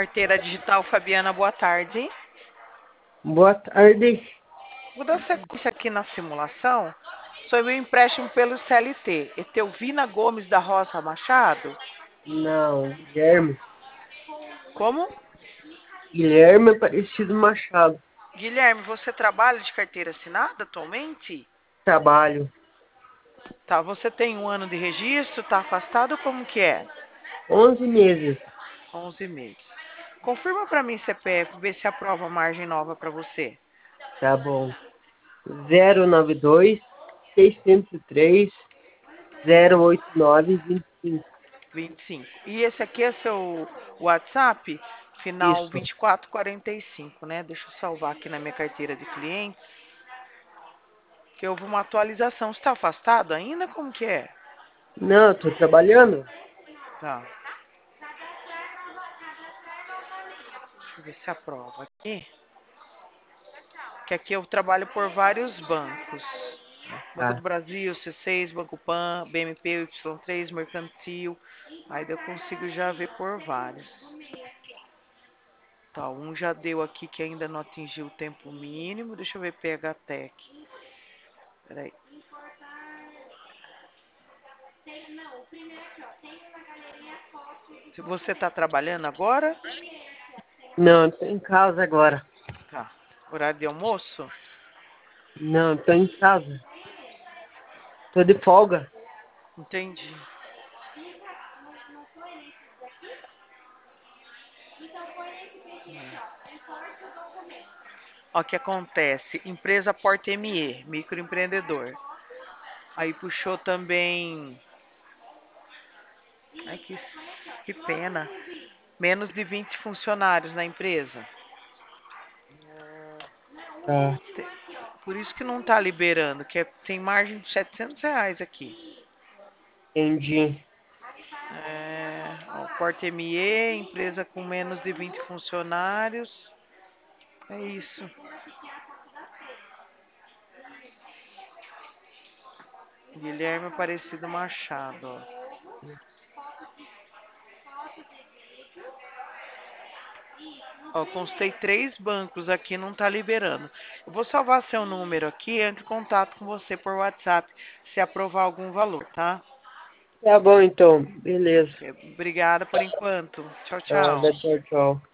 Carteira digital, Fabiana, boa tarde. Boa tarde. Vou dar sequência aqui na simulação sobre o empréstimo pelo CLT. Etelvina Gomes da Roça Machado. Não, Guilherme. Como? Guilherme Aparecido Machado. Guilherme, você trabalha de carteira assinada atualmente? Trabalho. Tá, você tem um ano de registro, tá afastado, como que é? 11 meses. 11 meses. Confirma para mim CPF, ver se aprova a margem nova para você. Tá bom. 092 603 089 25. 25. E esse aqui é seu WhatsApp, final Isso. 2445, né? Deixa eu salvar aqui na minha carteira de clientes, que houve uma atualização. Você está afastado ainda? Como que é? Não, eu tô trabalhando. Tá. Deixa eu ver se aprova aqui. Que aqui eu trabalho por vários bancos. Banco do Tá. Brasil, C6, Banco Pan, BMP, Y3, Mercantil. Aí eu consigo já ver por vários. Tá, um já deu aqui que ainda não atingiu o tempo mínimo. Deixa eu ver PHTech. Peraí. Se você está trabalhando agora? Não, eu tô em casa agora. Tá. Horário de almoço? Não, eu tô em casa. Tô de folga. Entendi. Ó, o que acontece? Empresa Porta ME, microempreendedor. Aí puxou também. Ai, que pena. Menos de 20 funcionários na empresa. Tá. Por isso que não está liberando, que tem margem de R$ 700 aqui. Entendi. Ó, Porta ME, empresa com menos de 20 funcionários. É isso. Guilherme Aparecido Machado, ó. Ó, consultei 3 bancos aqui, não tá liberando. Eu vou salvar seu número aqui, entre em contato com você por WhatsApp, se aprovar algum valor, tá? Tá bom então. Beleza. Obrigada por enquanto. Tchau, Nada, tchau. tchau, tchau.